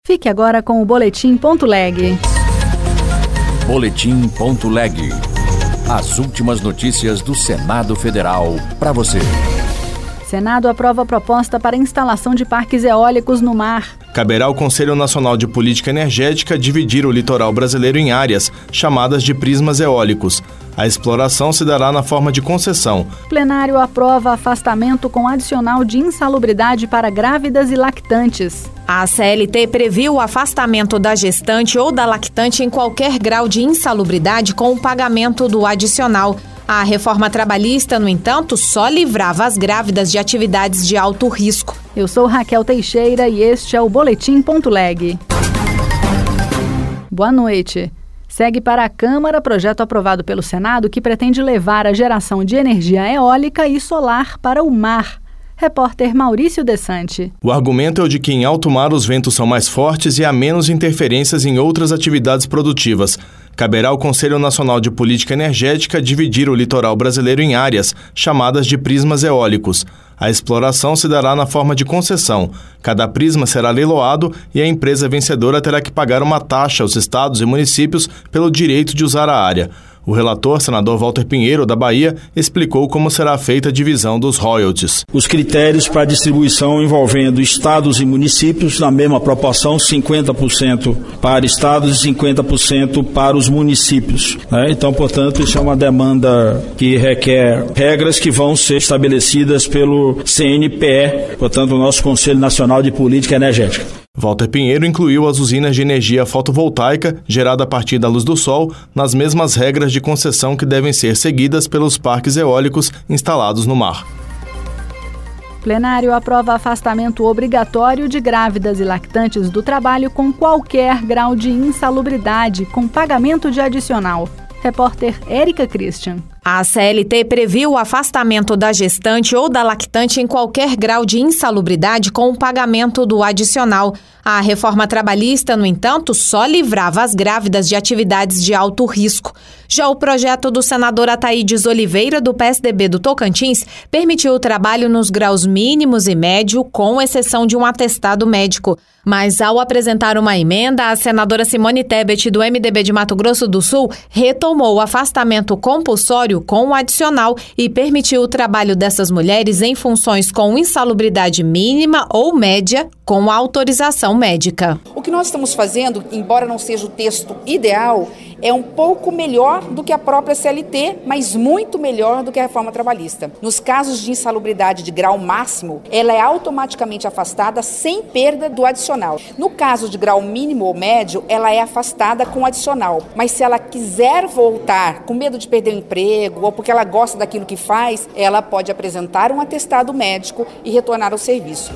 Fique agora com o Boletim.leg. Boletim.leg. As últimas notícias do Senado Federal para você. Senado aprova a proposta para instalação de parques eólicos no mar. Caberá ao Conselho Nacional de Política Energética dividir o litoral brasileiro em áreas, chamadas de prismas eólicos. A exploração se dará na forma de concessão. Plenário aprova afastamento com adicional de insalubridade para grávidas e lactantes. A CLT previu o afastamento da gestante ou da lactante em qualquer grau de insalubridade com o pagamento do adicional. A reforma trabalhista, no entanto, só livrava as grávidas de atividades de alto risco. Eu sou Raquel Teixeira e este é o Boletim.leg. Boa noite. Segue para a Câmara projeto aprovado pelo Senado que pretende levar a geração de energia eólica e solar para o mar. Repórter Maurício Desante. O argumento é o de que em alto mar os ventos são mais fortes e há menos interferências em outras atividades produtivas. Caberá ao Conselho Nacional de Política Energética dividir o litoral brasileiro em áreas, chamadas de prismas eólicos. A exploração se dará na forma de concessão. Cada prisma será leiloado e a empresa vencedora terá que pagar uma taxa aos estados e municípios pelo direito de usar a área. O relator, senador Walter Pinheiro, da Bahia, explicou como será feita a divisão dos royalties. Os critérios para a distribuição envolvendo estados e municípios, na mesma proporção, 50% para estados e 50% para os municípios. Então, portanto, isso é uma demanda que requer regras que vão ser estabelecidas pelo CNPE, portanto, o nosso Conselho Nacional de Política Energética. Walter Pinheiro incluiu as usinas de energia fotovoltaica, gerada a partir da luz do sol, nas mesmas regras de concessão que devem ser seguidas pelos parques eólicos instalados no mar. Plenário aprova afastamento obrigatório de grávidas e lactantes do trabalho com qualquer grau de insalubridade, com pagamento de adicional. Repórter Érica Christian. A CLT previu o afastamento da gestante ou da lactante em qualquer grau de insalubridade com o pagamento do adicional. A reforma trabalhista, no entanto, só livrava as grávidas de atividades de alto risco. Já o projeto do senador Ataídes Oliveira, do PSDB do Tocantins, permitiu o trabalho nos graus mínimos e médio, com exceção de um atestado médico. Mas, ao apresentar uma emenda, a senadora Simone Tebet, do MDB de Mato Grosso do Sul, retomou o afastamento compulsório com o adicional e permitiu o trabalho dessas mulheres em funções com insalubridade mínima ou média, com autorização médica. O que nós estamos fazendo, embora não seja o texto ideal, é um pouco melhor do que a própria CLT, mas muito melhor do que a reforma trabalhista. Nos casos de insalubridade de grau máximo, ela é automaticamente afastada sem perda do adicional. No caso de grau mínimo ou médio, ela é afastada com adicional. Mas se ela quiser voltar com medo de perder o emprego ou porque ela gosta daquilo que faz, ela pode apresentar um atestado médico e retornar ao serviço.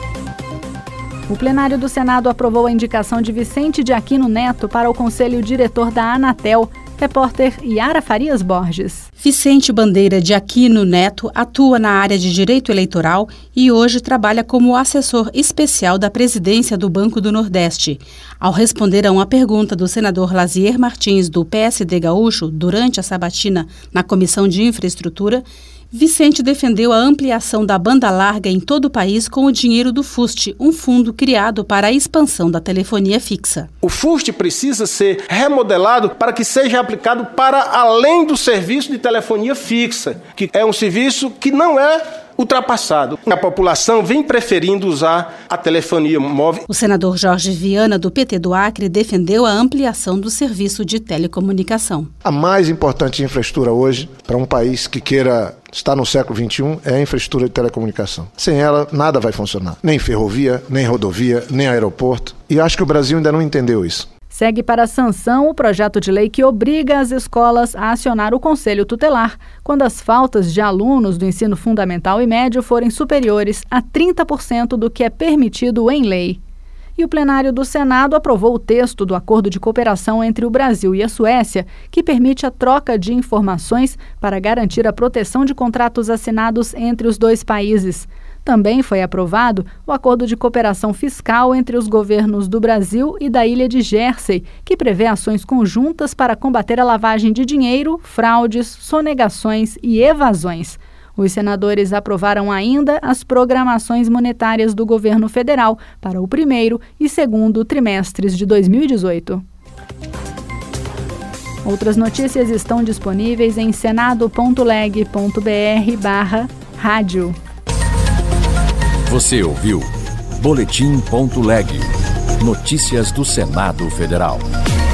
O plenário do Senado aprovou a indicação de Vicente de Aquino Neto para o Conselho Diretor da Anatel. Repórter Yara Farias Borges. Vicente Bandeira de Aquino Neto atua na área de direito eleitoral e hoje trabalha como assessor especial da presidência do Banco do Nordeste. Ao responder a uma pergunta do senador Lazier Martins, do PSD Gaúcho, durante a sabatina na Comissão de Infraestrutura, Vicente defendeu a ampliação da banda larga em todo o país com o dinheiro do FUST, um fundo criado para a expansão da telefonia fixa. O FUST precisa ser remodelado para que seja aplicado para além do serviço de telefonia fixa, que é um serviço que não é ultrapassado. A população vem preferindo usar a telefonia móvel. O senador Jorge Viana, do PT do Acre, defendeu a ampliação do serviço de telecomunicação. A mais importante infraestrutura hoje, para um país que queira estar no século XXI, é a infraestrutura de telecomunicação. Sem ela, nada vai funcionar. Nem ferrovia, nem rodovia, nem aeroporto. E acho que o Brasil ainda não entendeu isso. Segue para a sanção o projeto de lei que obriga as escolas a acionar o Conselho Tutelar quando as faltas de alunos do ensino fundamental e médio forem superiores a 30% do que é permitido em lei. E o plenário do Senado aprovou o texto do Acordo de Cooperação entre o Brasil e a Suécia, que permite a troca de informações para garantir a proteção de contratos assinados entre os dois países. Também foi aprovado o Acordo de Cooperação Fiscal entre os governos do Brasil e da Ilha de Jersey, que prevê ações conjuntas para combater a lavagem de dinheiro, fraudes, sonegações e evasões. Os senadores aprovaram ainda as programações monetárias do governo federal para o primeiro e segundo trimestres de 2018. Outras notícias estão disponíveis em senado.leg.br/rádio. Você ouviu Boletim.leg. Notícias do Senado Federal.